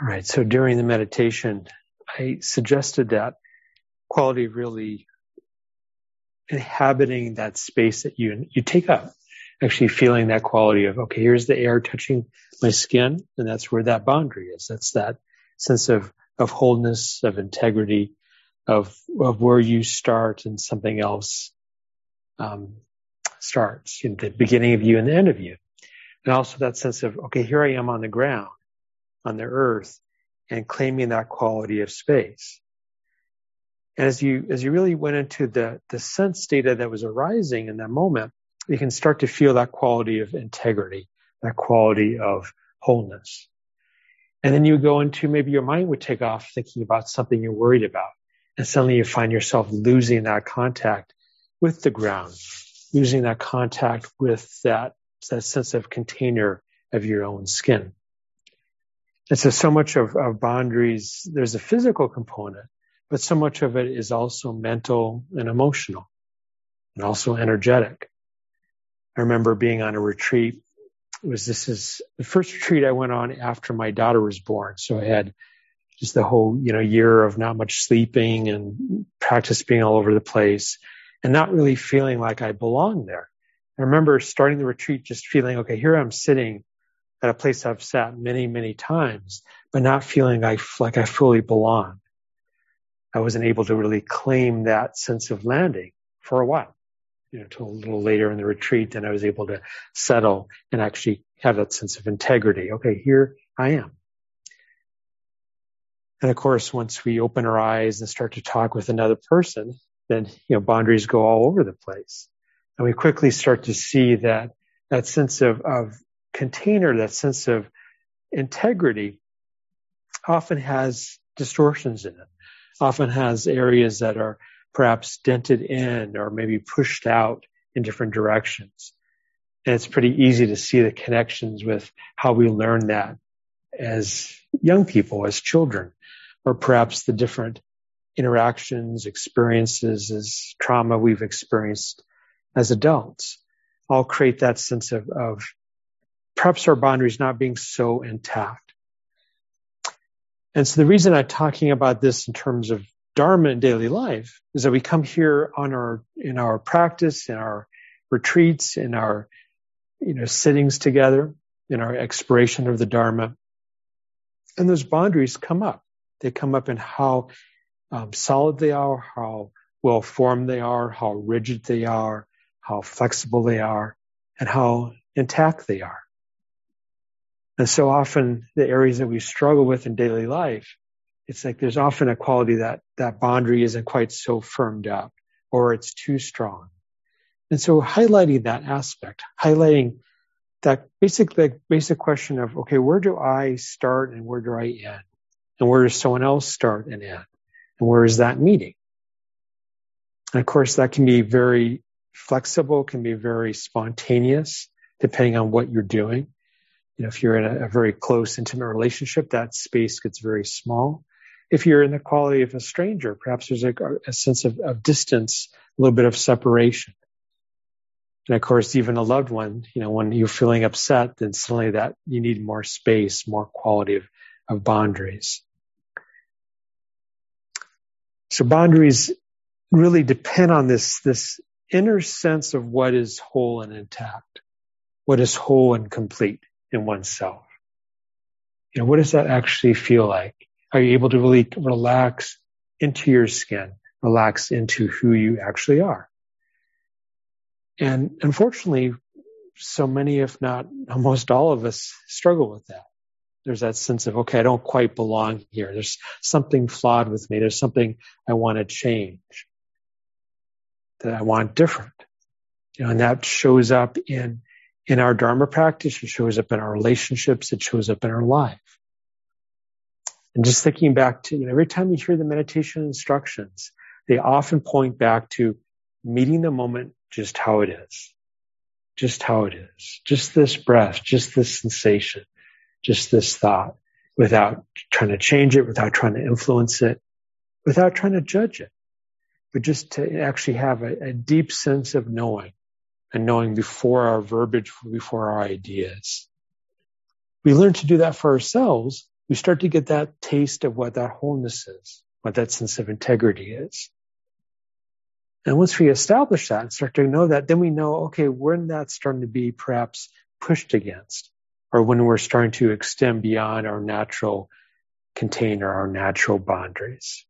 All right, so during the meditation, I suggested that quality of really inhabiting that space that you take up, actually feeling that quality of, okay, here's the air touching my skin, and that's where that boundary is. That's that sense of wholeness, of integrity, of where you start and something else starts, the beginning of you and the end of you. And also that sense of, okay, here I am on the ground, on the earth, and claiming that quality of space. And as you really went into the sense data that was arising in that moment, you can start to feel that quality of integrity, that quality of wholeness. And then you go into, maybe your mind would take off thinking about something you're worried about. And suddenly you find yourself losing that contact with the ground, losing that contact with that sense of container of your own skin. And so much of boundaries, there's a physical component, but so much of it is also mental and emotional and also energetic. I remember being on a retreat. This is the first retreat I went on after my daughter was born. So I had just the whole, year of not much sleeping and practice being all over the place and not really feeling like I belonged there. I remember starting the retreat just feeling, okay, here I'm sitting at a place I've sat many, many times, but not feeling like I fully belong. I wasn't able to really claim that sense of landing for a while, until a little later in the retreat, then I was able to settle and actually have that sense of integrity. Okay, here I am. And of course, once we open our eyes and start to talk with another person, then, boundaries go all over the place. And we quickly start to see that sense of container, that sense of integrity often has distortions in it, often has areas that are perhaps dented in or maybe pushed out in different directions. And it's pretty easy to see the connections with how we learn that as young people, as children, or perhaps the different interactions, experiences, as trauma we've experienced as adults, all create that sense of perhaps our boundaries not being so intact. And so the reason I'm talking about this in terms of Dharma in daily life is that we come here in our practice, in our retreats, in our sittings together, in our exploration of the Dharma, and those boundaries come up. They come up in how solid they are, how well formed they are, how rigid they are, how flexible they are, and how intact they are. And so often the areas that we struggle with in daily life, it's like there's often a quality that boundary isn't quite so firmed up or it's too strong. And so highlighting that aspect, highlighting that basic question of, okay, where do I start and where do I end? And where does someone else start and end? And where is that meeting? And of course, that can be very flexible, can be very spontaneous, depending on what you're doing. If you're in a very close, intimate relationship, that space gets very small. If you're in the quality of a stranger, perhaps there's a sense of distance, a little bit of separation. And of course, even a loved one, when you're feeling upset, then suddenly that you need more space, more quality of boundaries. So boundaries really depend on this inner sense of what is whole and intact, what is whole and complete in oneself. What does that actually feel like? Are you able to really relax into your skin, relax into who you actually are? And unfortunately, so many, if not almost all of us, struggle with that. There's that sense of, okay, I don't quite belong here. There's something flawed with me. There's something I want to change, that I want different. And that shows up in our Dharma practice. It shows up in our relationships. It shows up in our life. And just thinking back to, every time you hear the meditation instructions, they often point back to meeting the moment just how it is. Just how it is. Just this breath, just this sensation, just this thought, without trying to change it, without trying to influence it, without trying to judge it, but just to actually have a deep sense of knowing, and knowing before our verbiage, before our ideas. We learn to do that for ourselves. we start to get that taste of what that wholeness is, what that sense of integrity is. And once we establish that and start to know that, then we know, okay, when that's starting to be perhaps pushed against, or when we're starting to extend beyond our natural container, our natural boundaries.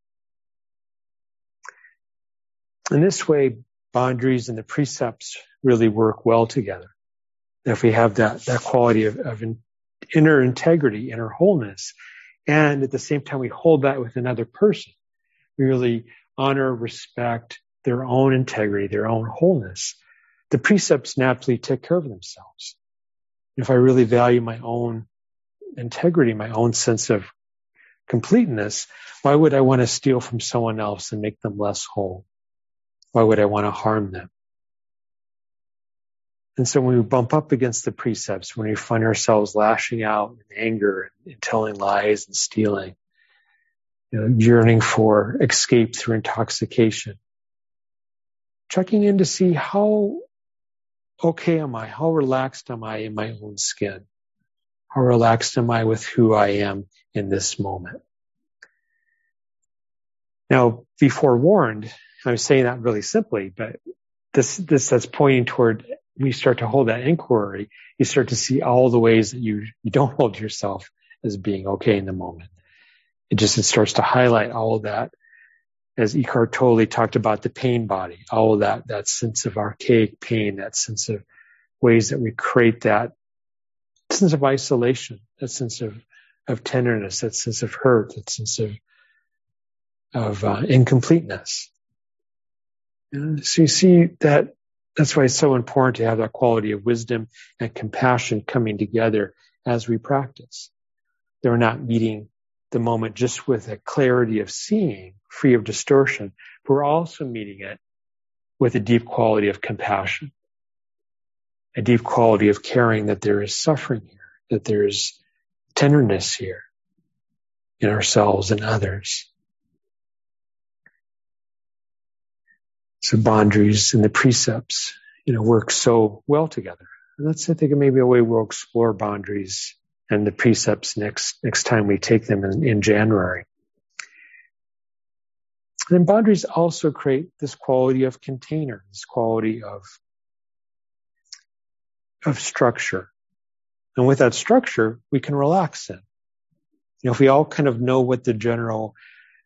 In this way, boundaries and the precepts really work well together. If we have that quality of inner integrity, inner wholeness, and at the same time we hold that with another person, we really honor, respect their own integrity, their own wholeness, the precepts naturally take care of themselves. If I really value my own integrity, my own sense of completeness, why would I want to steal from someone else and make them less whole? Why would I want to harm them? And so when we bump up against the precepts, when we find ourselves lashing out in anger and telling lies and stealing, yearning for escape through intoxication, checking in to see how okay am I, how relaxed am I in my own skin, how relaxed am I with who I am in this moment. Now, be forewarned, I'm saying that really simply, but this that's pointing toward, when you start to hold that inquiry, you start to see all the ways that you don't hold yourself as being okay in the moment. It starts to highlight all of that, as Eckhart Tolle talked about the pain body, all of that sense of archaic pain, that sense of ways that we create that sense of isolation, that sense of tenderness, that sense of hurt, that sense of incompleteness. So you see that's why it's so important to have that quality of wisdom and compassion coming together as we practice. They're not meeting the moment just with a clarity of seeing, free of distortion, but we're also meeting it with a deep quality of compassion, a deep quality of caring that there is suffering here, that there is tenderness here in ourselves and others. So boundaries and the precepts, work so well together. And that's, I think, maybe a way we'll explore boundaries and the precepts next time we take them in January. And then boundaries also create this quality of container, this quality of structure. And with that structure, we can relax in. If we all kind of know what the general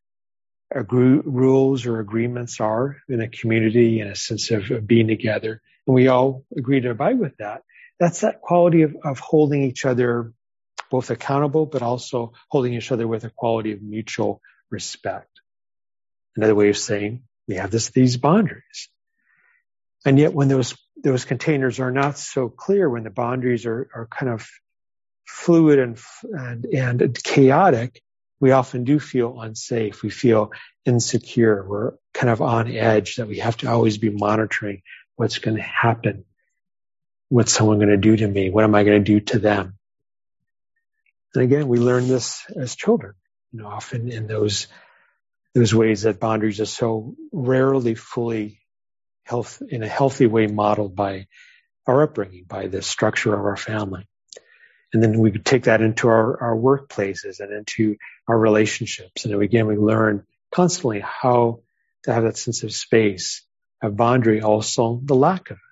rules or agreements are in a community and a sense of being together, and we all agree to abide with that, that's that quality of holding each other both accountable, but also holding each other with a quality of mutual respect. Another way of saying we have these boundaries. And yet when those containers are not so clear, when the boundaries are kind of fluid and chaotic, we often do feel unsafe. We feel insecure. We're kind of on edge, that we have to always be monitoring what's going to happen. What's someone going to do to me? What am I going to do to them? And again, we learn this as children, often in those ways that boundaries are so rarely fully in a healthy way modeled by our upbringing, by the structure of our family. And then we take that into our workplaces and into our relationships. And again, we learn constantly how to have that sense of space, a boundary, also the lack of it.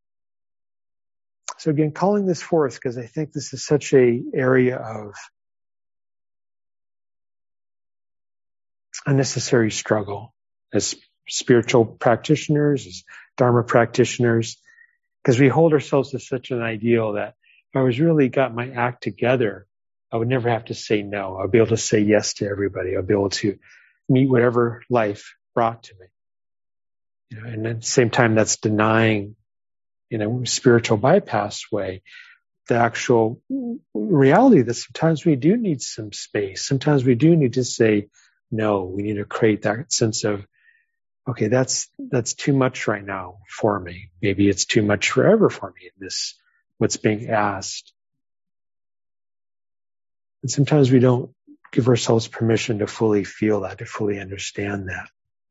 So again, calling this forth, because I think this is such an area of unnecessary struggle as spiritual practitioners, as Dharma practitioners, because we hold ourselves to such an ideal that if I was really got my act together, I would never have to say no. I'll be able to say yes to everybody. I'll be able to meet whatever life brought to me. And at the same time, that's denying, in a spiritual bypass way, the actual reality that sometimes we do need some space. Sometimes we do need to say no. We need to create that sense of, okay, that's too much right now for me. Maybe it's too much forever for me in this, what's being asked. And sometimes we don't give ourselves permission to fully feel that, to fully understand that.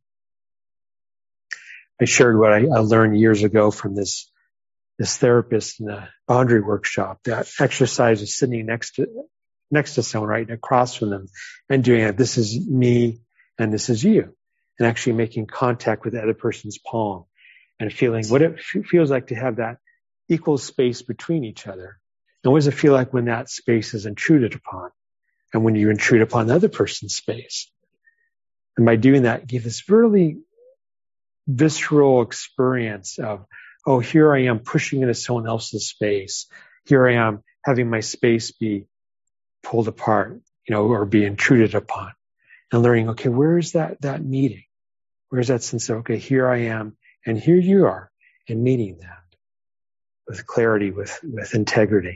I shared what I learned years ago from this therapist in a boundary workshop. That exercise of sitting next to next to someone, right across from them, and doing it. This is me and this is you. And actually making contact with the other person's palm and feeling what it feels like to have that equal space between each other. And what does it feel like when that space is intruded upon? And when you intrude upon the other person's space? And by doing that, give this really visceral experience of, oh, here I am pushing into someone else's space. Here I am having my space be pulled apart, or be intruded upon. And learning, okay, where is that meeting? Where's that sense of, okay, here I am, and here you are, and meeting that with clarity, with integrity.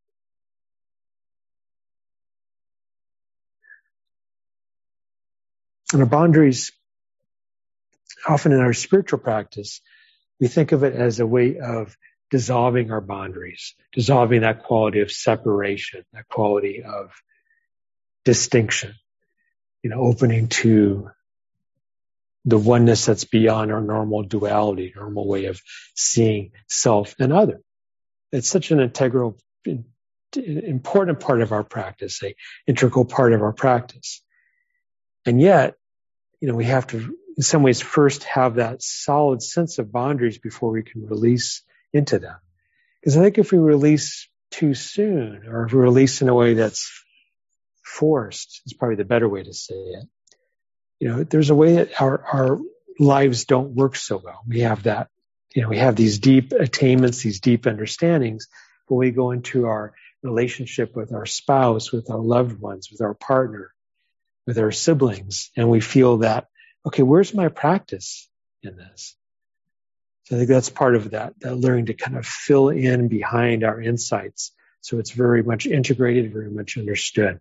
And our boundaries, often in our spiritual practice, we think of it as a way of dissolving our boundaries, dissolving that quality of separation, that quality of distinction, opening to the oneness that's beyond our normal duality, normal way of seeing self and other. It's such an integral, important part of our practice, an integral part of our practice. And yet, we have to, in some ways, first have that solid sense of boundaries before we can release into them. Because I think if we release too soon, or if we release in a way that's forced, is probably the better way to say it. There's a way that our lives don't work so well. We have that, we have these deep attainments, these deep understandings, but we go into our relationship with our spouse, with our loved ones, with our partner, with our siblings, and we feel that, okay, where's my practice in this? So I think that's part of that learning to kind of fill in behind our insights. So it's very much integrated, very much understood.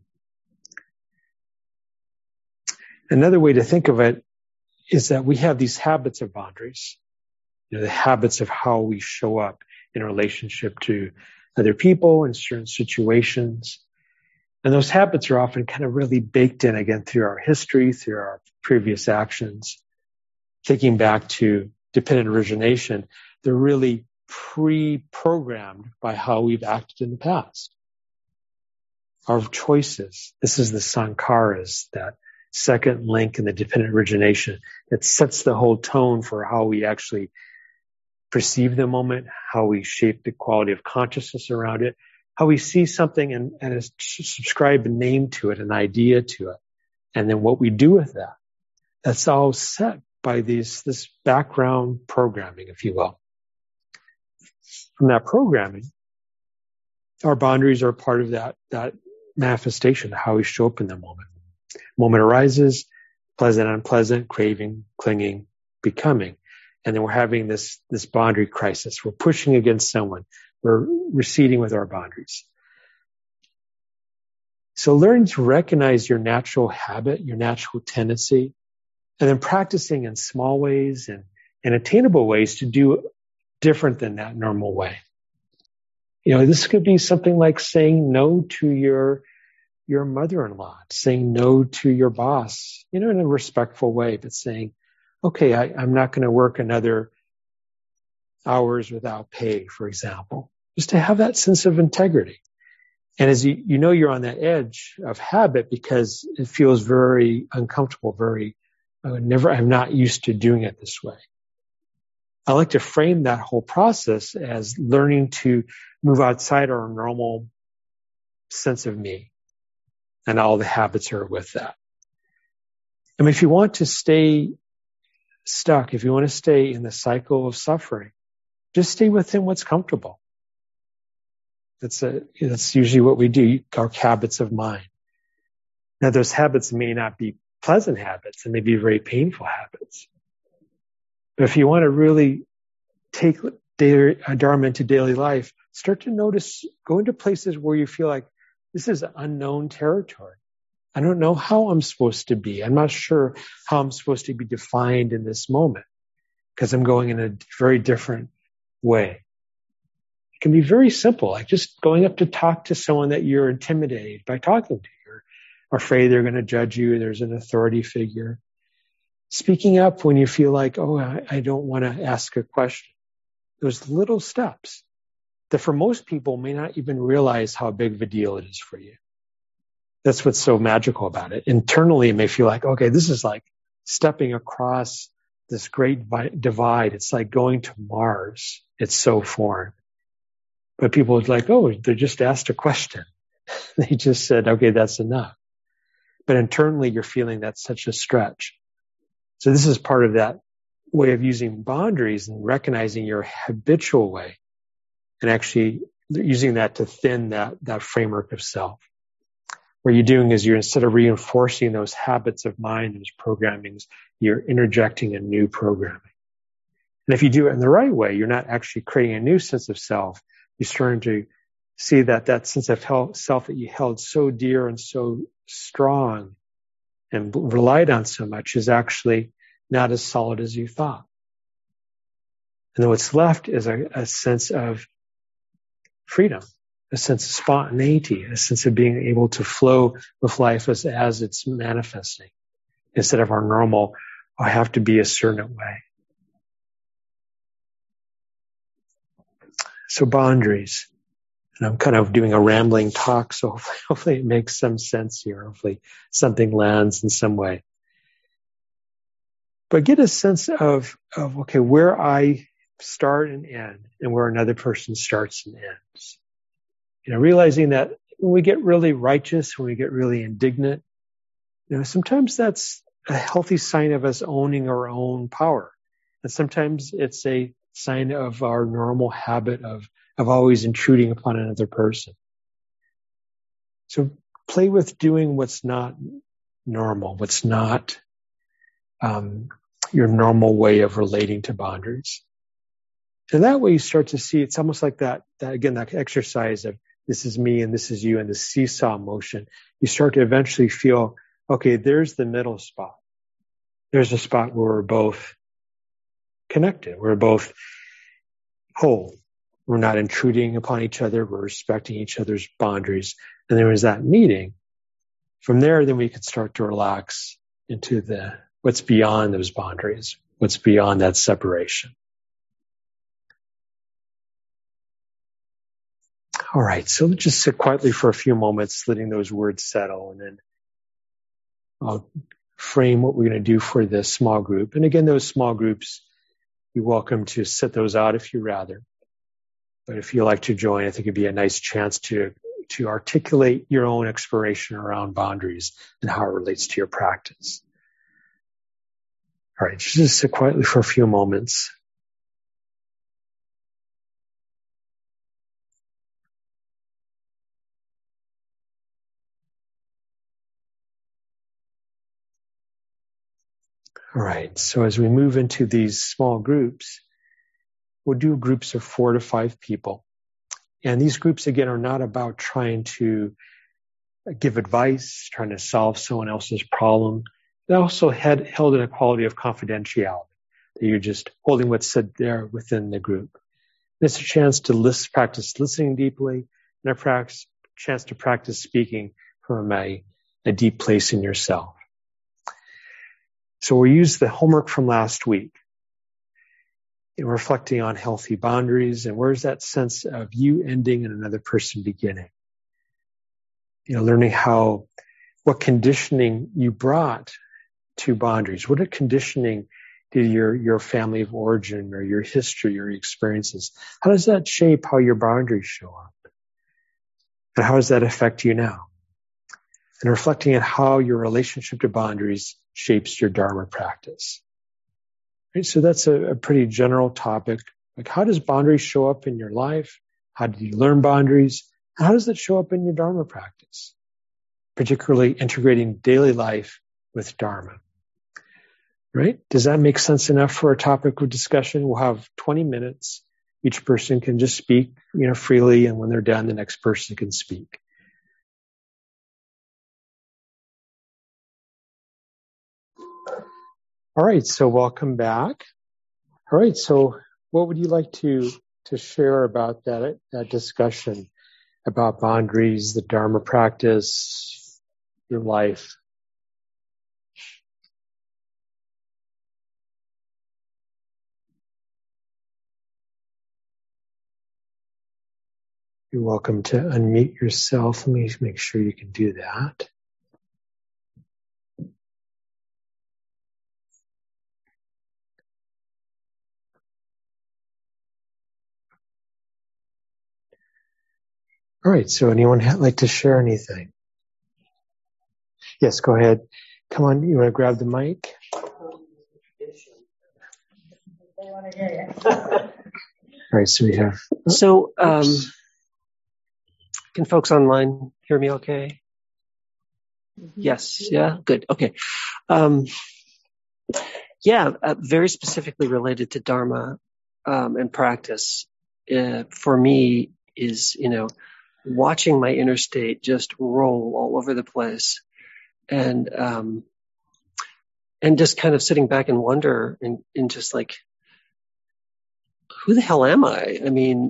Another way to think of it is that we have these habits of boundaries, the habits of how we show up in relationship to other people in certain situations. And those habits are often kind of really baked in, again, through our history, through our previous actions. Thinking back to dependent origination, they're really pre-programmed by how we've acted in the past. Our choices, this is the sankharas, that second link in the dependent origination that sets the whole tone for how we actually perceive the moment, how we shape the quality of consciousness around it, how we see something and subscribe a name to it, an idea to it, and then what we do with that. That's all set by this background programming, if you will. From that programming, our boundaries are part of that manifestation, how we show up in the moment. Moment arises, pleasant, unpleasant, craving, clinging, becoming. And then we're having this boundary crisis. We're pushing against someone. We're receding with our boundaries. So learning to recognize your natural habit, your natural tendency, and then practicing in small ways and attainable ways to do different than that normal way. This could be something like saying no to your mother-in-law, saying no to your boss, in a respectful way, but saying, okay, I'm not going to work another hours without pay, for example, just to have that sense of integrity. And as you're on that edge of habit because it feels very uncomfortable, I'm not used to doing it this way. I like to frame that whole process as learning to move outside our normal sense of me. And all the habits are with that. If you want to stay stuck, if you want to stay in the cycle of suffering, just stay within what's comfortable. That's usually what we do, our habits of mind. Now, those habits may not be pleasant habits, and may be very painful habits. But if you want to really take Dharma into daily life, start to notice, go into places where you feel like, this is unknown territory. I don't know how I'm supposed to be. I'm not sure how I'm supposed to be defined in this moment because I'm going in a very different way. It can be very simple, like just going up to talk to someone that you're intimidated by talking to. You're afraid they're going to judge you. There's an authority figure. Speaking up when you feel like, oh, I don't want to ask a question. Those little steps that for most people may not even realize how big of a deal it is for you. That's what's so magical about it. Internally, it may feel like, okay, this is like stepping across this great divide. It's like going to Mars. It's so foreign. But people are like, oh, they just asked a question. They just said, okay, that's enough. But internally, you're feeling that's such a stretch. So this is part of that way of using boundaries and recognizing your habitual way and actually using that to thin that framework of self. What you're doing is you're, instead of reinforcing those habits of mind, those programmings, you're interjecting a new programming. And if you do it in the right way, you're not actually creating a new sense of self. You're starting to see that sense of self that you held so dear and so strong and relied on so much is actually not as solid as you thought. And then what's left is a sense of freedom, a sense of spontaneity, a sense of being able to flow with life as it's manifesting, instead of our normal, I have to be a certain way. So boundaries. And I'm kind of doing a rambling talk, so hopefully it makes some sense here. Hopefully something lands in some way. But get a sense of okay, where I start and end and where another person starts and ends. Realizing that when we get really righteous, when we get really indignant, sometimes that's a healthy sign of us owning our own power. And sometimes it's a sign of our normal habit of always intruding upon another person. So play with doing what's not normal, what's not your normal way of relating to boundaries. And that way you start to see, it's almost like that exercise of this is me and this is you and the seesaw motion. You start to eventually feel, okay, there's the middle spot. There's a spot where we're both connected. We're both whole. We're not intruding upon each other. We're respecting each other's boundaries. And there was that meeting. From there, then we could start to relax into what's beyond those boundaries, what's beyond that separation. All right, so let's just sit quietly for a few moments, letting those words settle, and then I'll frame what we're going to do for this small group. And again, those small groups, you're welcome to sit those out if you'd rather. But if you'd like to join, I think it'd be a nice chance to articulate your own exploration around boundaries and how it relates to your practice. All right, just sit quietly for a few moments. All right, so as we move into these small groups, we'll do groups of 4 to 5 people. And these groups, again, are not about trying to give advice, trying to solve someone else's problem. They're also held in a quality of confidentiality, that you're just holding what's said there within the group. And it's a chance to practice listening deeply, and a chance to practice speaking from a deep place in yourself. So we'll use the homework from last week in reflecting on healthy boundaries and where's that sense of you ending and another person beginning. Learning what conditioning you brought to boundaries. What conditioning did your family of origin or your history, your experiences, how does that shape how your boundaries show up? And how does that affect you now? And reflecting on how your relationship to boundaries shapes your Dharma practice. Right? So that's a pretty general topic. Like, how does boundaries show up in your life? How did you learn boundaries? How does it show up in your Dharma practice? Particularly integrating daily life with Dharma. Right? Does that make sense enough for a topic of discussion? We'll have 20 minutes. Each person can just speak, freely, and when they're done, the next person can speak. All right, so welcome back. All right, so what would you like to share about that discussion about boundaries, the Dharma practice, your life? You're welcome to unmute yourself. Let me make sure you can do that. All right. So anyone like to share anything? Yes, go ahead. Come on. You want to grab the mic? They want to hear you. All right. So we have. So, can folks online hear me okay? Yes. Yeah. Good. Okay. Very specifically related to Dharma and practice. For me is, watching my inner state just roll all over the place, and just kind of sitting back and wonder and just like, who the hell am I? I mean,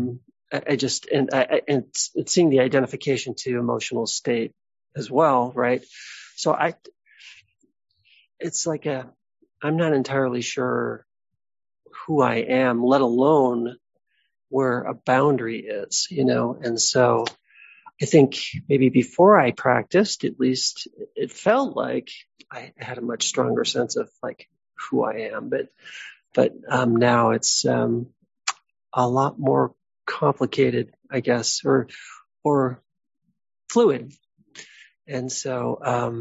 it's seeing the identification to emotional state as well, right? So it's like I'm not entirely sure who I am, let alone where a boundary is, and so I think maybe before I practiced, at least it felt like I had a much stronger sense of like who I am, but now it's a lot more complicated, I guess, or fluid. And so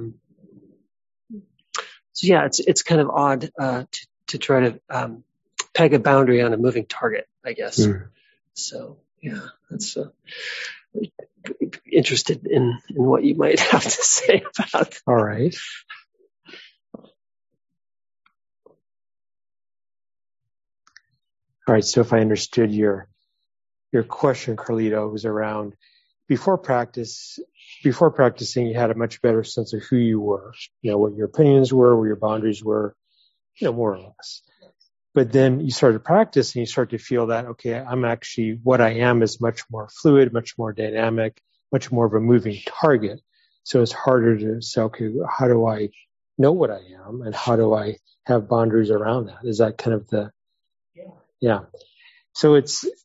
it's kind of odd to try to peg a boundary on a moving target, I guess. Mm. So that's interested in what you might have to say about that. All right. All right. So if I understood your question, Carlito, was around before practicing, you had a much better sense of who you were, what your opinions were, where your boundaries were, more or less. But then you started to practice and you start to feel that, okay, I'm actually, what I am is much more fluid, much more dynamic, much more of a moving target. So it's harder to say, okay, how do I know what I am and how do I have boundaries around that? Is that kind of yeah. So I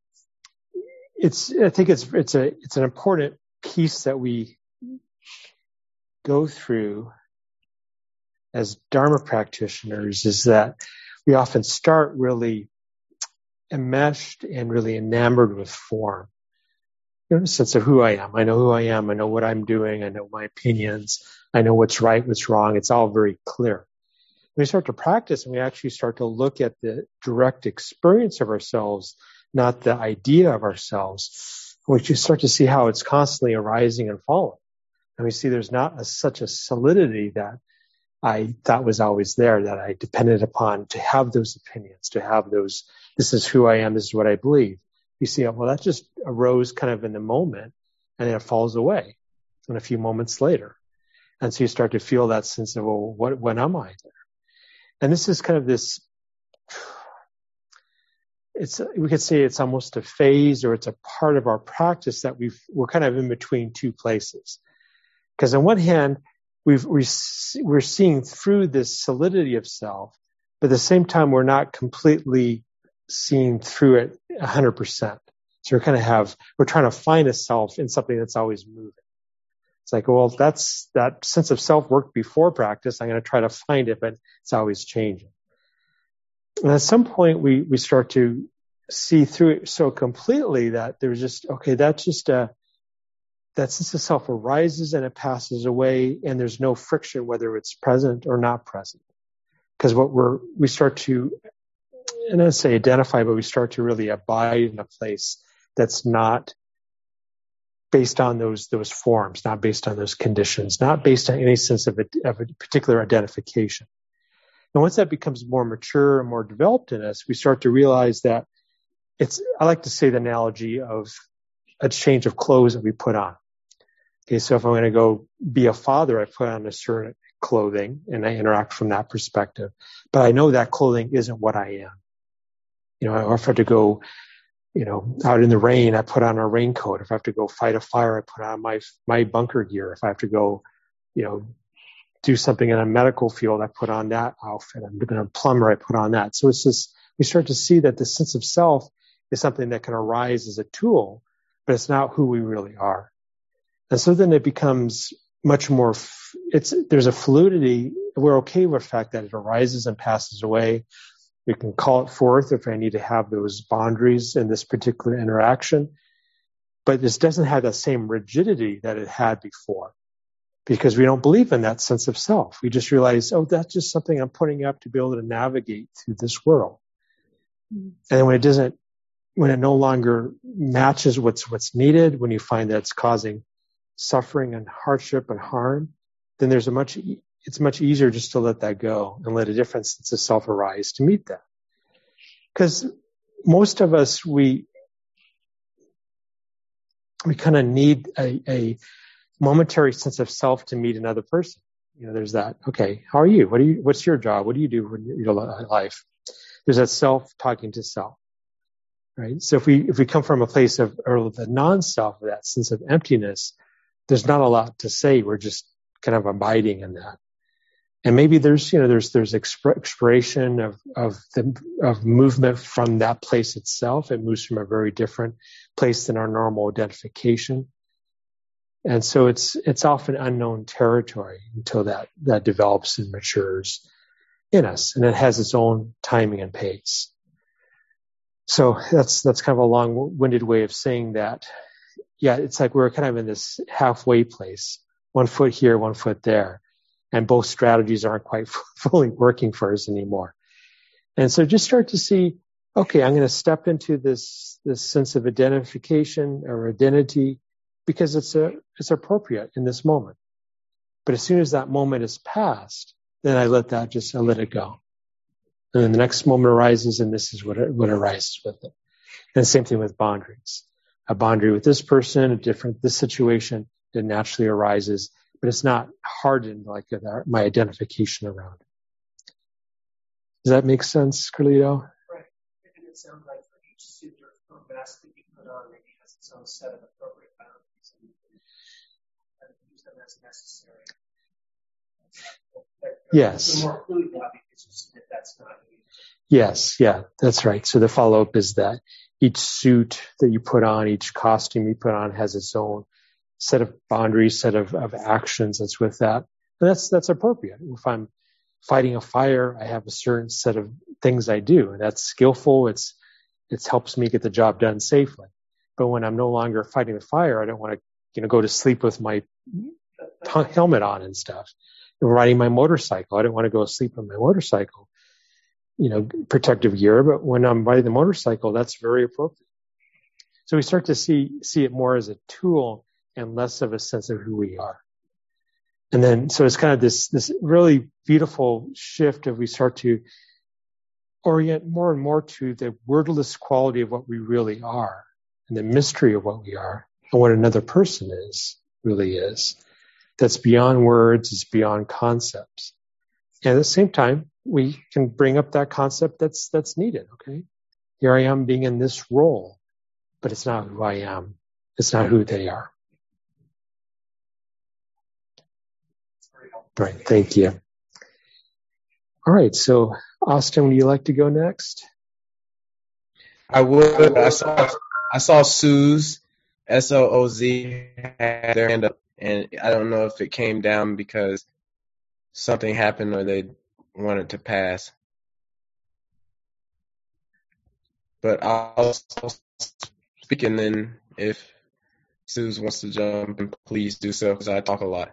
think it's an important piece that we go through as Dharma practitioners, is that we often start really enmeshed and really enamored with form. A sense of who I am. I know who I am. I know what I'm doing. I know my opinions. I know what's right, what's wrong. It's all very clear. We start to practice and we actually start to look at the direct experience of ourselves, not the idea of ourselves. We just start to see how it's constantly arising and falling. And we see there's not such a solidity that I thought was always there, that I depended upon to have those opinions, to have those, this is who I am, this is what I believe. You see, well, that just arose kind of in the moment and then it falls away in a few moments later. And so you start to feel that sense of, well, when am I there? And this is kind of this, we could say it's almost a phase or it's a part of our practice that we're kind of in between two places. Because on one hand, we're seeing through this solidity of self, but at the same time, we're not completely seeing through it 100%. So we're trying to find a self in something that's always moving. It's like, well, that's that sense of self worked before practice. I'm going to try to find it, but it's always changing. And at some point, we start to see through it so completely that there's just, okay, that's just that sense of self arises and it passes away, and there's no friction whether it's present or not present. Because we start to, and I don't say identify, but we start to really abide in a place that's not based on those forms, not based on those conditions, not based on any sense of a particular identification. And once that becomes more mature and more developed in us, we start to realize that I like to say the analogy of a change of clothes that we put on. Okay, so if I'm going to go be a father, I put on a certain clothing and I interact from that perspective. But I know that clothing isn't what I am. Or if I have to go, out in the rain, I put on a raincoat. If I have to go fight a fire, I put on my bunker gear. If I have to go, do something in a medical field, I put on that outfit. I'm a plumber, I put on that. So it's just, we start to see that the sense of self is something that can arise as a tool, but it's not who we really are. And so then it becomes much more, there's a fluidity. We're okay with the fact that it arises and passes away. We can call it forth if I need to have those boundaries in this particular interaction. but this doesn't have that same rigidity that it had before, because we don't believe in that sense of self. We just realize, oh, that's just something I'm putting up to be able to navigate through this world. And then when it no longer matches what's needed, when you find that it's causing suffering and hardship and harm, then it's much easier just to let that go and let a different sense of self arise to meet that. Because most of us, we kind of need a momentary sense of self to meet another person. There's that, okay, how are you? What's your job? What do you do in your life? There's that self talking to self, right? So if we come from a place of the non-self, that sense of emptiness, there's not a lot to say. We're just kind of abiding in that. And maybe there's expiration of movement from that place itself. It moves from a very different place than our normal identification. And so it's often unknown territory until that develops and matures in us, and it has its own timing and pace. So that's kind of a long-winded way of saying that. Yeah, it's like we're kind of in this halfway place, 1 foot here, 1 foot there, and both strategies aren't quite fully working for us anymore. And so just start to see, okay, I'm going to step into this sense of identification or identity because it's appropriate in this moment. But as soon as that moment is past, then I let it go. And then the next moment arises, and this is what arises with it. And the same thing with boundaries. A boundary with this person, this situation, it naturally arises, but it's not hardened like my identification around it. Does that make sense, Carlito? Right. And it sounds like for each suit or mask that you put on, maybe has its own set of appropriate boundaries, and use them as necessary. Yes. The more fluid now, because that's not needed. Yes, yeah, that's right. So the follow-up is that each suit that you put on, each costume you put on has its own set of boundaries, set of actions that's with that. And that's appropriate. If I'm fighting a fire, I have a certain set of things I do, and that's skillful. It helps me get the job done safely. But when I'm no longer fighting the fire, I don't want to go to sleep with my helmet on and stuff. Riding my motorcycle, I don't want to go to sleep on my motorcycle. Protective gear, but when I'm riding the motorcycle, that's very appropriate. So we start to see it more as a tool and less of a sense of who we are. And then, so it's kind of this really beautiful shift of we start to orient more and more to the wordless quality of what we really are and the mystery of what we are and what another person really is. That's beyond words, it's beyond concepts. And at the same time, we can bring up that concept that's needed, okay? Here I am being in this role, but it's not who I am. It's not who they are. Right, thank you. All right, so Austin, would you like to go next? I would. I saw Suze, SOOZ, had their hand up, and I don't know if it came down because something happened or they wanted to pass. But I'll speak, and then if Suze wants to jump in, please do so, because I talk a lot.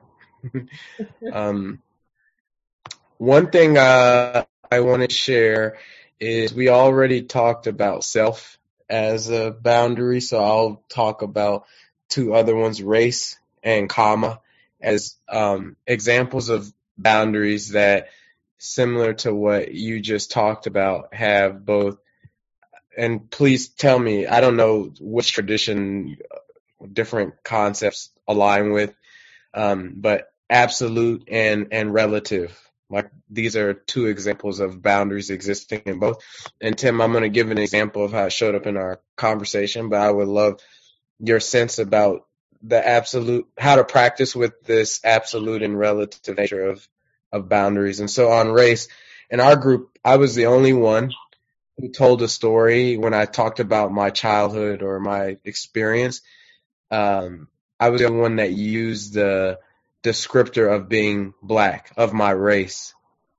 One thing I want to share is we already talked about self as a boundary, so I'll talk about two other ones, race and karma, as examples of boundaries that, similar to what you just talked about, have both. And please tell me, I don't know which tradition different concepts align with, but absolute and relative. Like, these are two examples of boundaries existing in both. And Tim, I'm going to give an example of how it showed up in our conversation, but I would love your sense about the absolute, how to practice with this absolute and relative nature of boundaries. And so on race, in our group, I was the only one who told a story when I talked about my childhood or my experience. I was the one that used the descriptor of being black, of my race,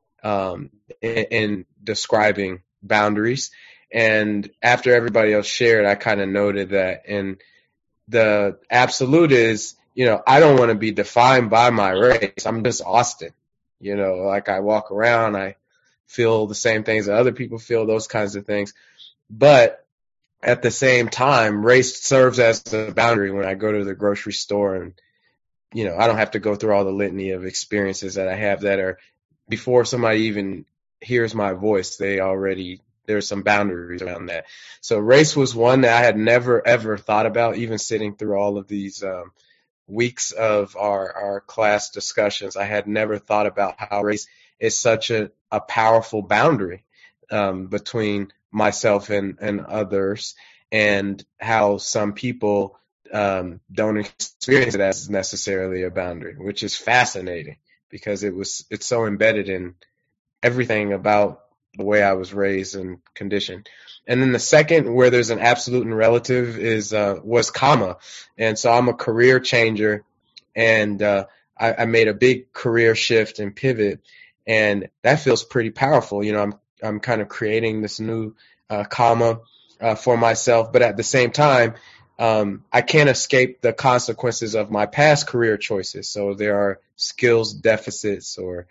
in describing boundaries. And after everybody else shared, I kind of noted that, and the absolute is, I don't want to be defined by my race. I'm just Austin. Like I walk around, I feel the same things that other people feel, those kinds of things. But at the same time, race serves as a boundary when I go to the grocery store, and, I don't have to go through all the litany of experiences that I have that are before somebody even hears my voice, there's some boundaries around that. So race was one that I had never, ever thought about, even sitting through all of these weeks of our class discussions. I had never thought about how race is such a powerful boundary between myself and others, and how some people don't experience it as necessarily a boundary, which is fascinating because it's so embedded in everything about the way I was raised and conditioned. And then the second, where there's an absolute and relative, was comma. And so I'm a career changer, and I made a big career shift and pivot, and that feels pretty powerful. I'm kind of creating this new comma for myself, but at the same time, I can't escape the consequences of my past career choices. So there are skills deficits, or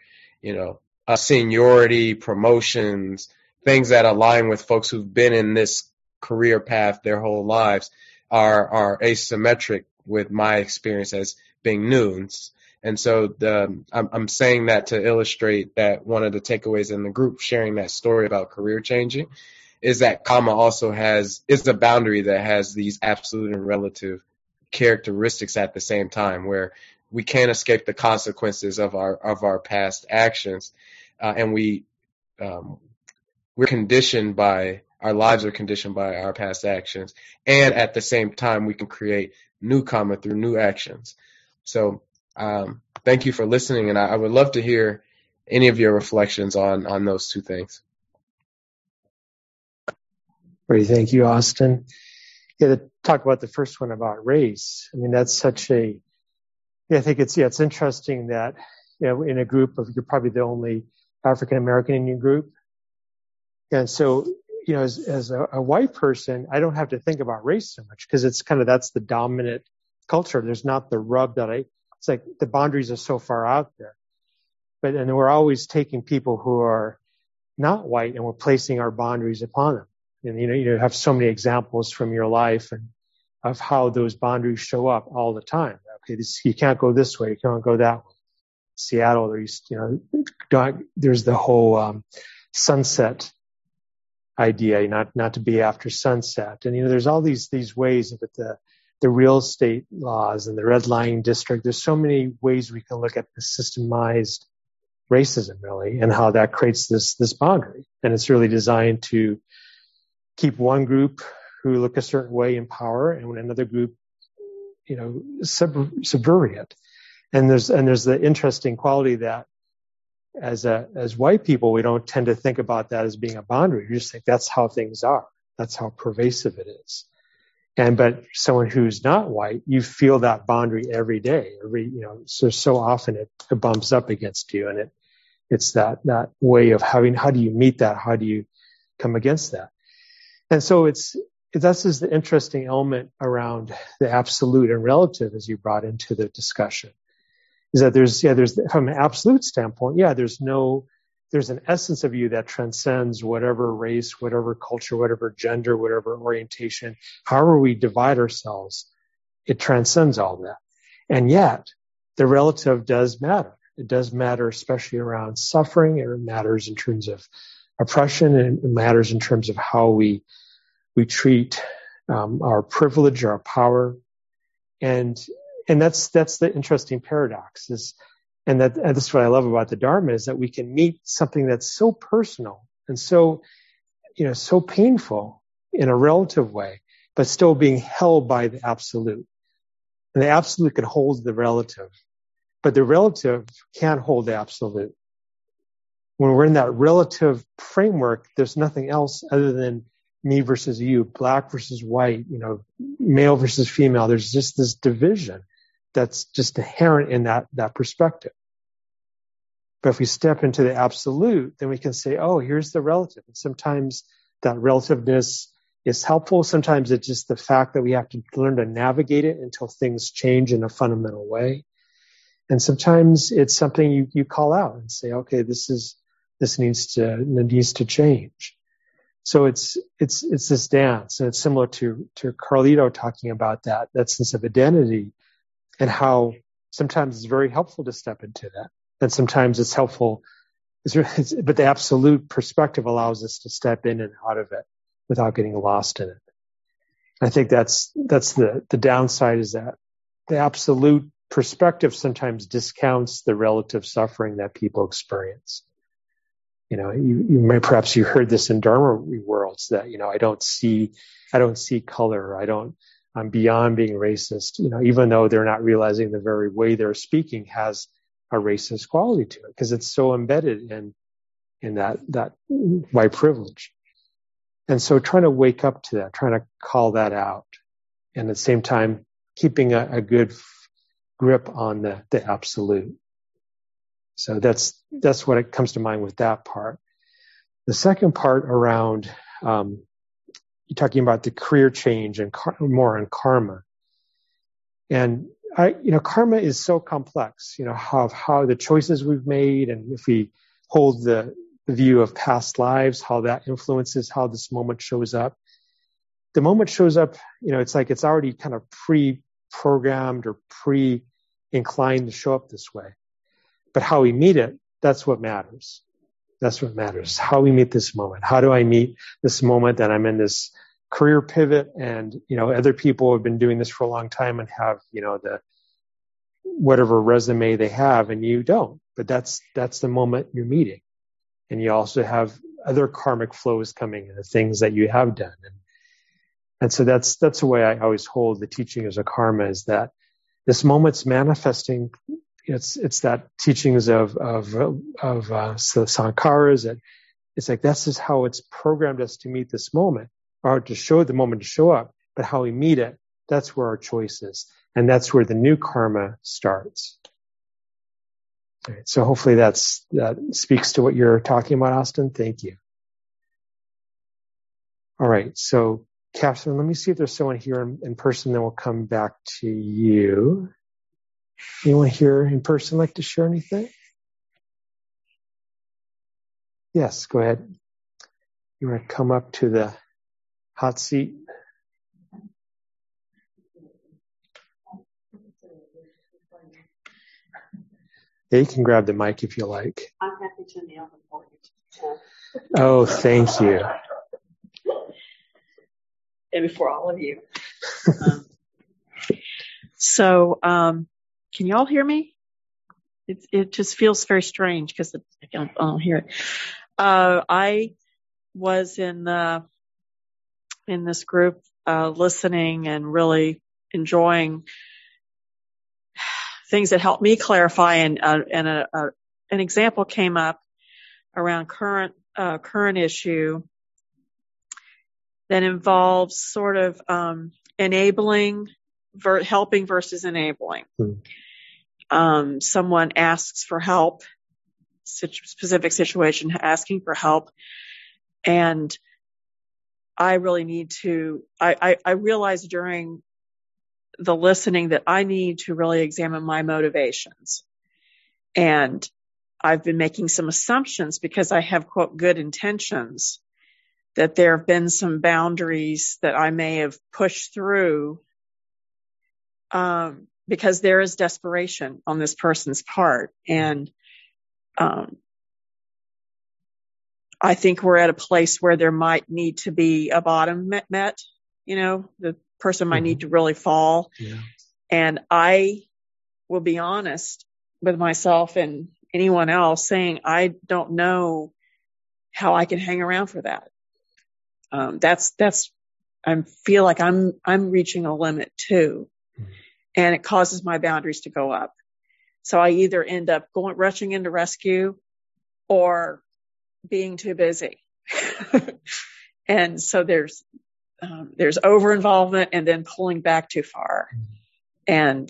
seniority, promotions, things that align with folks who've been in this career path their whole lives are asymmetric with my experience as being new. And so I'm saying that to illustrate that one of the takeaways in the group sharing that story about career changing is that comma also is a boundary that has these absolute and relative characteristics at the same time, where we can't escape the consequences of our past actions, and we're conditioned by our lives are conditioned by our past actions, and at the same time we can create new comma through new actions. So thank you for listening, and I would love to hear any of your reflections on those two things. Great, thank you, Austin. Yeah, to talk about the first one about race. I mean, that's such I think it's interesting that, in a group of, you're probably the only African American in your group. And so, as a white person, I don't have to think about race so much because it's that's the dominant culture. There's not the rub it's like the boundaries are so far out there. And we're always taking people who are not white and we're placing our boundaries upon them. And, you have so many examples from your life and of how those boundaries show up all the time. Okay, you can't go this way, you can't go that way. Seattle, there's the whole sunset idea, not to be after sunset. And, there's all these ways with the real estate laws and the red line district. There's so many ways we can look at the systemized racism, really, and how that creates this boundary. And it's really designed to keep one group who look a certain way in power, and when another group, subservient. And there's the interesting quality that as white people, we don't tend to think about that as being a boundary. We just think that's how things are. That's how pervasive it is. But someone who's not white, you feel that boundary every day. So often it bumps up against you, and it's that way of how do you meet that? How do you come against that? And so that's just the interesting element around the absolute and relative, as you brought into the discussion, is that there's from an absolute standpoint, there's an essence of you that transcends whatever race, whatever culture, whatever gender, whatever orientation, however we divide ourselves, it transcends all that. And yet the relative does matter. It does matter, especially around suffering. It matters in terms of oppression, and it matters in terms of how we treat our privilege, our power, and that's the interesting paradox. And that's what I love about the Dharma, is that we can meet something that's so personal and so so painful in a relative way, but still being held by the absolute. And the absolute can hold the relative, but the relative can't hold the absolute. When we're in that relative framework, there's nothing else other than me versus you, black versus white, male versus female. There's just this division that's just inherent in that perspective. But if we step into the absolute, then we can say, oh, here's the relative. And sometimes that relativeness is helpful. Sometimes it's just the fact that we have to learn to navigate it until things change in a fundamental way. And sometimes it's something you call out and say, okay, this needs to change. So it's this dance, and it's similar to Carlito talking about that sense of identity and how sometimes it's very helpful to step into that. And sometimes it's helpful, but the absolute perspective allows us to step in and out of it without getting lost in it. I think that's the downside, is that the absolute perspective sometimes discounts the relative suffering that people experience. You may, perhaps you heard this in Dharma worlds that, I don't see color. I'm beyond being racist, even though they're not realizing the very way they're speaking has a racist quality to it, because it's so embedded in that white privilege. And so trying to wake up to that, trying to call that out, and at the same time keeping a good grip on the absolute. So that's what it comes to mind with that part. The second part around you're talking about the career change and more on karma. And karma is so complex. How the choices we've made, and if we hold the view of past lives, how that influences how this moment shows up. The moment shows up, it's like it's already kind of pre-programmed or pre-inclined to show up this way. But how we meet it, that's what matters. That's what matters. How we meet this moment. How do I meet this moment that I'm in this career pivot, and, other people have been doing this for a long time and have, the whatever resume they have, and you don't. But that's the moment you're meeting. And you also have other karmic flows coming in, the things that you have done. And so that's the way I always hold the teaching as a karma, is that this moment's manifesting. It's that teachings of Sankaras. It's like this is how it's programmed us to meet this moment, or to show the moment to show up. But how we meet it, that's where our choice is, and that's where the new karma starts. Right, so hopefully that speaks to what you're talking about, Austin. Thank you. All right, so Catherine, let me see if there's someone here in person, then we'll come back to you. Anyone here in person like to share anything? Yes, go ahead. You want to come up to the hot seat? Yeah, you can grab the mic if you like. I'm happy to kneel before you. Oh, thank you. And before all of you. So, can you all hear me? It just feels very strange because I don't hear it. I was in this group listening and really enjoying things that helped me clarify, and an example came up around current issue that involves sort of enabling, helping versus enabling. Someone asks for help, specific situation, asking for help, and I really need to. I realized during the listening that I need to really examine my motivations. And I've been making some assumptions because I have, quote, good intentions, that there have been some boundaries that I may have pushed through because there is desperation on this person's part. And I think we're at a place where there might need to be a bottom met. The person might need to really fall. Yeah. And I will be honest with myself and anyone else saying, I don't know how I can hang around for that. I feel like I'm reaching a limit too. And it causes my boundaries to go up. So I either end up rushing into rescue or being too busy. And so there's over involvement and then pulling back too far. And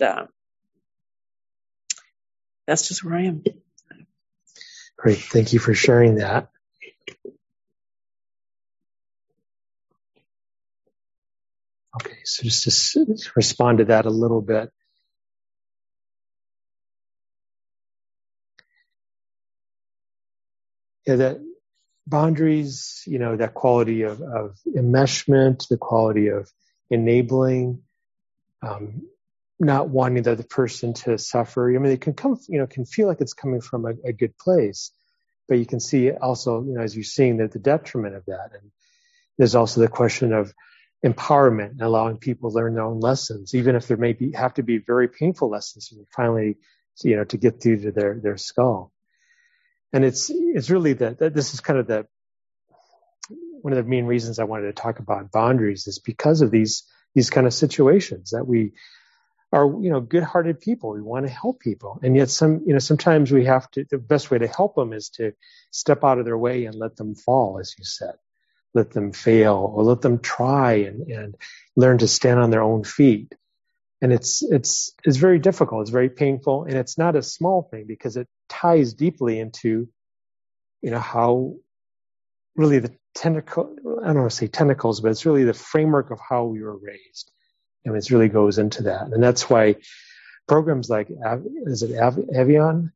that's just where I am. Great. Thank you for sharing that. Okay, so just to respond to that a little bit. Yeah, that boundaries, that quality of enmeshment, the quality of enabling, not wanting the other person to suffer. I mean, it can come, can feel like it's coming from a good place, but you can see also, as you're seeing that the detriment of that. And there's also the question of empowerment and allowing people to learn their own lessons, even if there have to be very painful lessons finally, to get through to their skull. And it's really that this is kind of one of the main reasons I wanted to talk about boundaries is because of these kind of situations that we are, good-hearted people. We want to help people. And yet sometimes we have to, the best way to help them is to step out of their way and let them fall, as you said. Let them fail or let them try and learn to stand on their own feet. And it's very difficult. It's very painful. And it's not a small thing because it ties deeply into, how really the tentacle, I don't want to say tentacles, but it's really the framework of how we were raised. And it really goes into that. And that's why programs like, is it Avalon?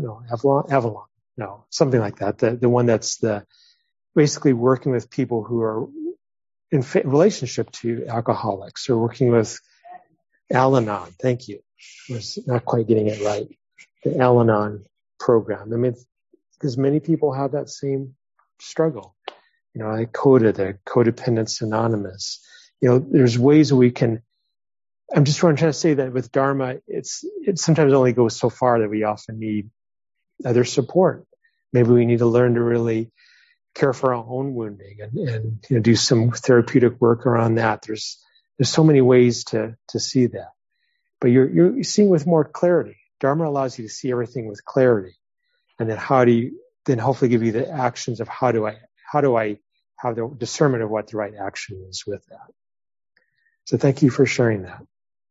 No, something like that. The one that's basically working with people who are in relationship to alcoholics or working with Al-Anon. Thank you. I was not quite getting it right. The Al-Anon program. I mean, because many people have that same struggle. Like CODA, the Codependence Anonymous. There's ways we can. I'm just trying to say that with Dharma, it sometimes only goes so far that we often need other support. Maybe we need to learn to really care for our own wounding and do some therapeutic work around that. There's so many ways to see that, but you're seeing with more clarity. Dharma allows you to see everything with clarity, and then how do you then hopefully give you the actions of how do I have the discernment of what the right action is with that. So thank you for sharing that.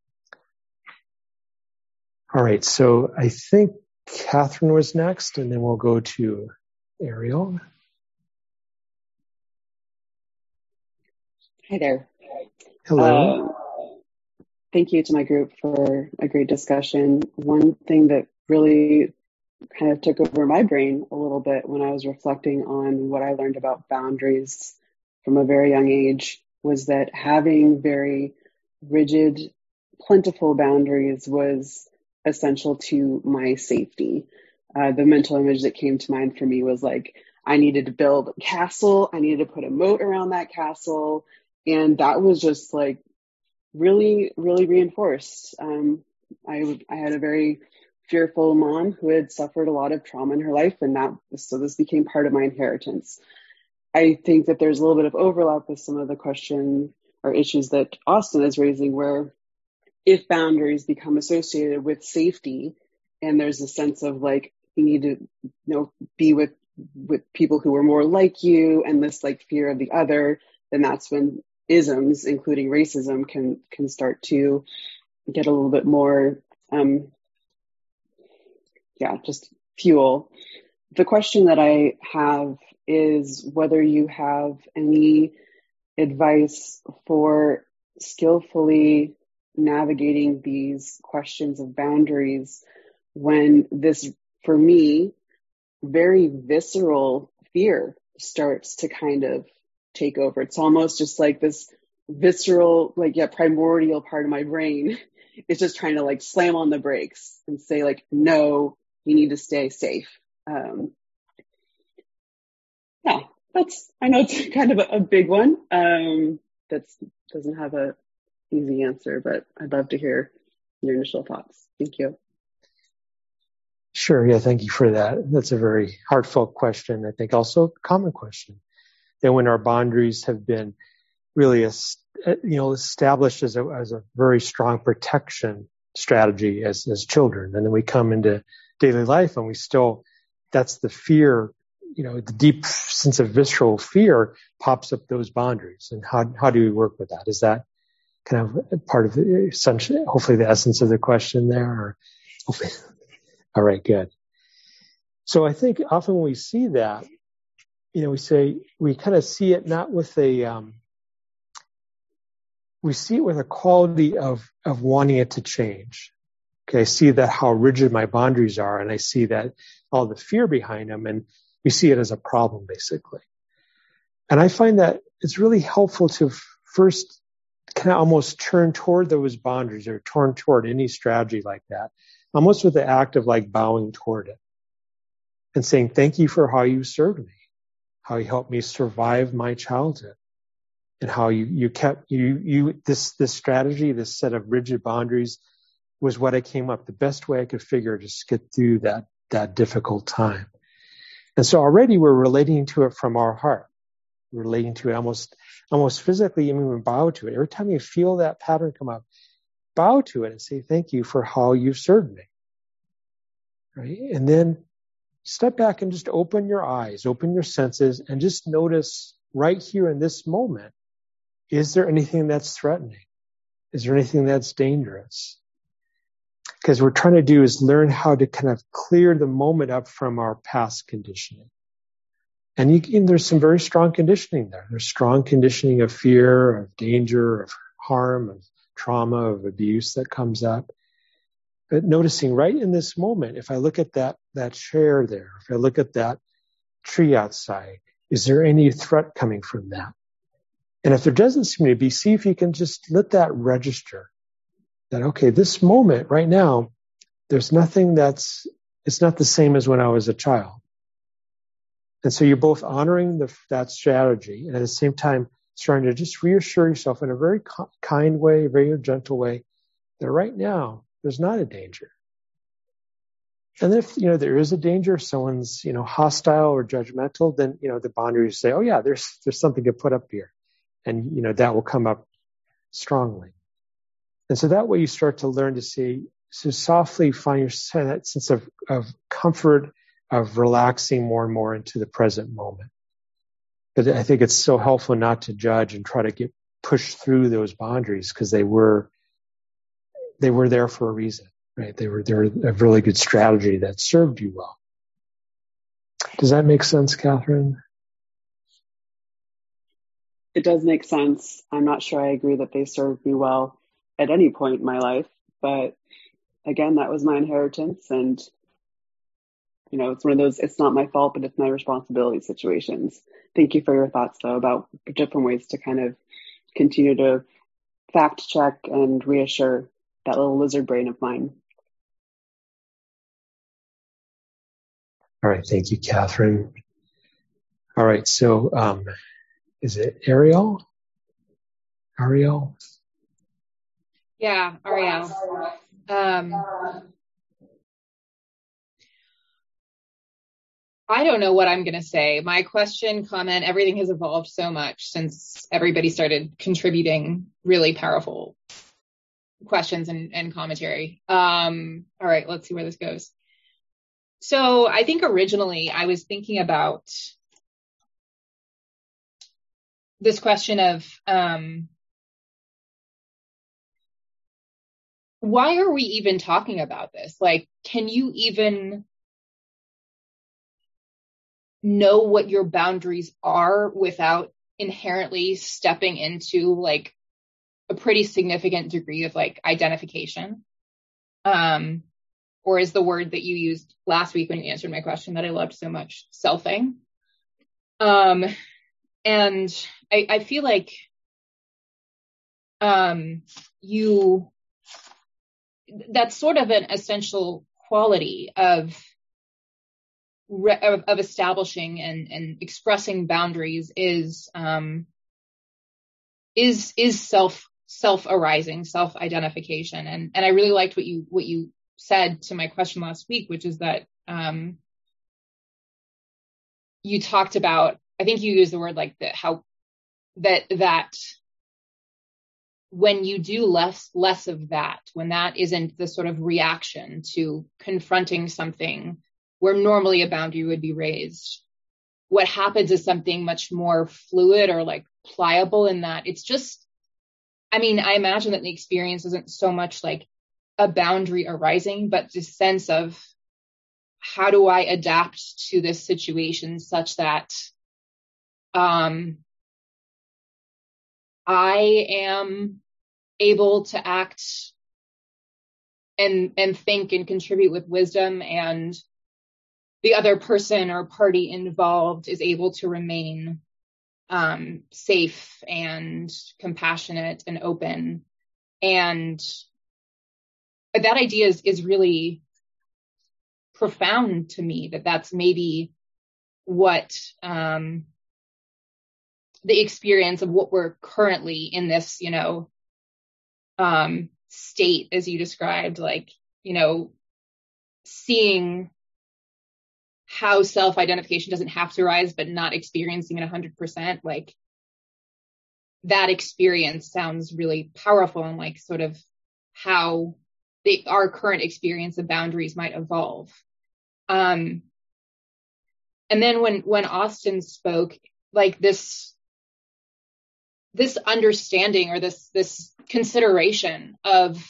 All right, so I think Catherine was next, and then we'll go to Ariel. Hi there. Hello. Thank you to my group for a great discussion. One thing that really kind of took over my brain a little bit when I was reflecting on what I learned about boundaries from a very young age was that having very rigid, plentiful boundaries was essential to my safety. The mental image that came to mind for me was like, I needed to build a castle. I needed to put a moat around that castle. And that was just like really, really reinforced. I had a very fearful mom who had suffered a lot of trauma in her life, and so this became part of my inheritance. I think that there's a little bit of overlap with some of the question or issues that Austin is raising, where if boundaries become associated with safety, and there's a sense of like you need to be with people who are more like you, and this like fear of the other, then that's when isms, including racism, can start to get a little bit more just fuel. The question that I have is whether you have any advice for skillfully navigating these questions of boundaries when this, for me, very visceral fear starts to kind of take over. It's almost just like this visceral, primordial part of my brain is just trying to like slam on the brakes and say like, no, you need to stay safe. I know it's kind of a big one. That doesn't have a easy answer, but I'd love to hear your initial thoughts. Thank you. Sure. Yeah. Thank you for that. That's a very heartfelt question. I think also a common question. That when our boundaries have been really, established as a very strong protection strategy as children, and then we come into daily life and that's the fear, the deep sense of visceral fear pops up those boundaries. And how do we work with that? Is that kind of part of hopefully the essence of the question there? All right, good. So I think often when we see that, we kind of see it not with we see it with a quality of wanting it to change. Okay, I see that how rigid my boundaries are, and I see that all the fear behind them, and we see it as a problem, basically. And I find that it's really helpful to first kind of almost turn toward those boundaries or turn toward any strategy like that, almost with the act of like bowing toward it and saying, thank you for how you served me, how you helped me survive my childhood, and how you kept this strategy, this set of rigid boundaries was what I came up, the best way I could figure to just get through that difficult time. And so already we're relating to it from our heart, relating to it almost physically, even when we bow to it. Every time you feel that pattern come up, bow to it and say, thank you for how you've served me. Right? And then step back and just open your eyes, open your senses, and just notice right here in this moment, is there anything that's threatening? Is there anything that's dangerous? Because what we're trying to do is learn how to kind of clear the moment up from our past conditioning. And there's some very strong conditioning there. There's strong conditioning of fear, of danger, of harm, of trauma, of abuse that comes up. But noticing right in this moment, if I look at that chair there, if I look at that tree outside, is there any threat coming from that? And if there doesn't seem to be, see if you can just let that register. That, okay, this moment right now, there's nothing it's not the same as when I was a child. And so you're both honoring that strategy and at the same time starting to just reassure yourself in a very kind way, very gentle way, that right now there's not a danger. And if, there is a danger, if someone's, hostile or judgmental, then, the boundaries say, oh yeah, there's something to put up here. And, that will come up strongly. And so that way you start to learn to see, so softly find that sense of comfort, of relaxing more and more into the present moment. But I think it's so helpful not to judge and try to pushed through those boundaries because they were there for a reason, right? They're a really good strategy that served you well. Does that make sense, Catherine? It does make sense. I'm not sure I agree that they served me well at any point in my life, but again, that was my inheritance, and it's one of those, it's not my fault, but it's my responsibility situations. Thank you for your thoughts, though, about different ways to kind of continue to fact check and reassure that little lizard brain of mine. All right. Thank you, Catherine. All right. So, is it Ariel? Ariel? Yeah, Ariel. I don't know what I'm going to say. My question, comment, everything has evolved so much since everybody started contributing really powerful questions and commentary. All right, let's see where this goes. So I think originally I was thinking about this question of why are we even talking about this? Like, can you even know what your boundaries are without inherently stepping into like a pretty significant degree of like identification? Or is the word that you used last week when you answered my question that I loved so much, selfing? And I feel like that's sort of an essential quality of establishing and expressing boundaries is self-arising, self-identification. And I really liked what you said to my question last week, which is that you talked about, I think you used the word like that when you do less of that, when that isn't the sort of reaction to confronting something where normally a boundary would be raised, what happens is something much more fluid or like pliable in that it's just, I mean, I imagine that the experience isn't so much like a boundary arising, but the sense of how do I adapt to this situation such that I am able to act and think and contribute with wisdom, and the other person or party involved is able to remain safe and compassionate and open. And that idea is really profound to me, that's maybe what the experience of what we're currently in this, state, as you described, like, seeing how self-identification doesn't have to arise, but not experiencing it 100%, like that experience sounds really powerful, and like sort of how our current experience of boundaries might evolve. And then when Austin spoke, like this understanding or this consideration of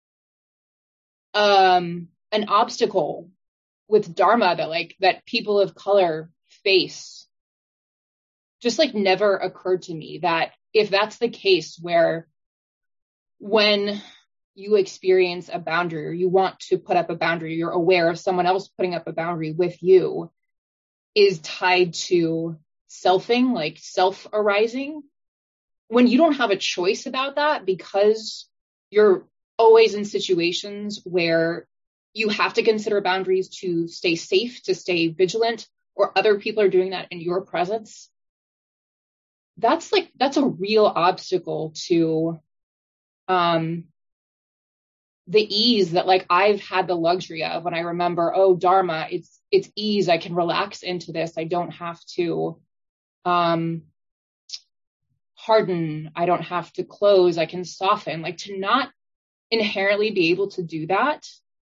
an obstacle with Dharma that people of color face just like never occurred to me, that if that's the case, where when you experience a boundary or you want to put up a boundary, you're aware of someone else putting up a boundary with you, is tied to selfing, like self-arising, when you don't have a choice about that, because you're always in situations where you have to consider boundaries to stay safe, to stay vigilant, or other people are doing that in your presence. That's a real obstacle to the ease that like I've had the luxury of when I remember, oh, Dharma, it's ease. I can relax into this. I don't have to harden. I don't have to close. I can soften. Like, to not inherently be able to do that,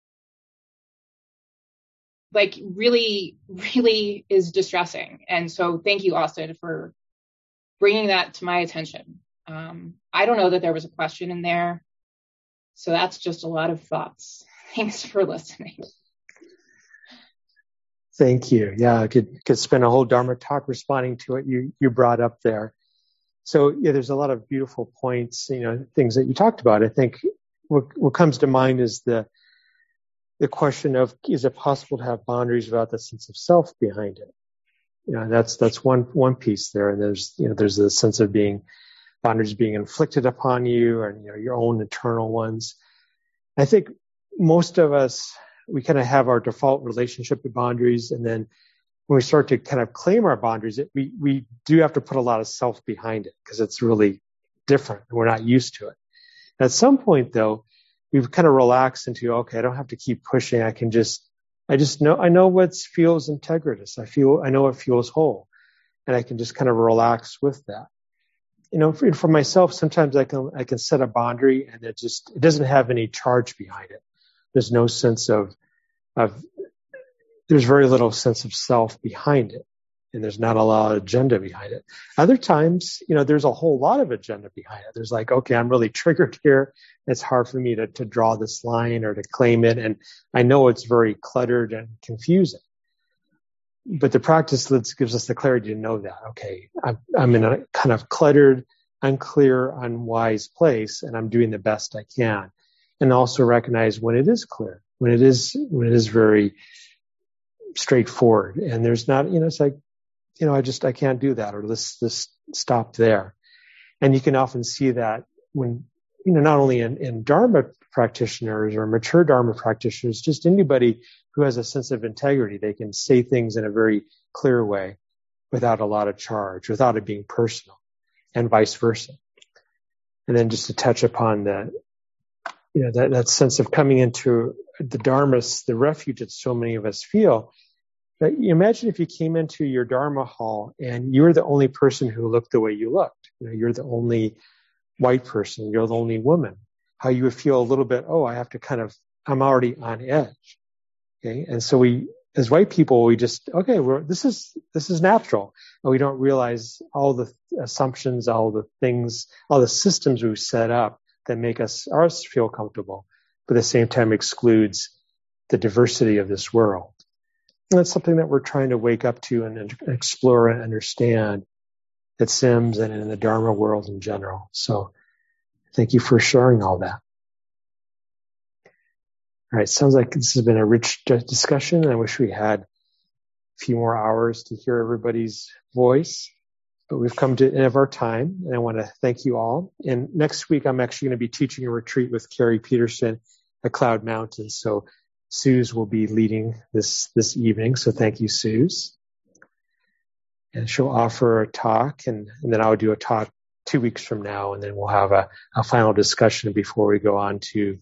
like really, really is distressing. And so thank you, Austin, for bringing that to my attention. I don't know that there was a question in there, so that's just a lot of thoughts. Thanks for listening. Thank you. Yeah, I could spend a whole Dharma talk responding to what you brought up there. So yeah, there's a lot of beautiful points, things that you talked about. I think what comes to mind is the question of, is it possible to have boundaries without the sense of self behind it? That's one piece there. And there's the sense of boundaries being inflicted upon you, and your own internal ones. I think most of us, we kind of have our default relationship with boundaries, and then when we start to kind of claim our boundaries, we do have to put a lot of self behind it, because it's really different. We're not used to it. At some point, though, we've kind of relaxed into, okay, I don't have to keep pushing. I know what feels integritous. I know what feels whole, and I can just kind of relax with that. For myself, sometimes I can set a boundary, and it doesn't have any charge behind it. There's no sense of there's very little sense of self behind it, and there's not a lot of agenda behind it. Other times, there's a whole lot of agenda behind it. There's like, okay, I'm really triggered here. It's hard for me to draw this line or to claim it, and I know it's very cluttered and confusing. But the practice gives us the clarity to know that, okay, I'm in a kind of cluttered, unclear, unwise place, and I'm doing the best I can. And also recognize when it is clear, when it is very straightforward, and there's not, it's like, I can't do that, or let's stop there. And you can often see that when, not only in Dharma practitioners or mature Dharma practitioners, just anybody who has a sense of integrity, they can say things in a very clear way without a lot of charge, without it being personal, and vice versa. And then just to touch upon that, that sense of coming into the Dharmas, the refuge that so many of us feel. That you imagine if you came into your Dharma hall and you're the only person who looked the way you looked. You're the only white person, you're the only woman. How you would feel a little bit, I'm already on edge. Okay, and so we, as white people, we just, this is natural, and we don't realize all the assumptions, all the things, all the systems we've set up that make us feel comfortable, but at the same time excludes the diversity of this world. And that's something that we're trying to wake up to and explore and understand at Sims and in the Dharma world in general. So Thank you for sharing all that. All right, sounds like this has been a rich discussion, and I wish we had a few more hours to hear everybody's voice, but we've come to the end of our time, and I want to thank you all. And next week, I'm actually going to be teaching a retreat with Carrie Peterson at Cloud Mountain, so Suze will be leading this evening, so thank you, Suze. And she'll offer a talk, and then I'll do a talk 2 weeks from now, and then we'll have a final discussion before we go on to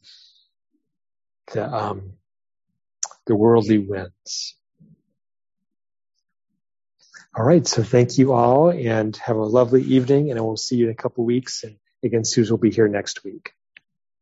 the worldly winds. All right, so thank you all, and have a lovely evening, and I will see you in a couple weeks. And again, Suze will be here next week.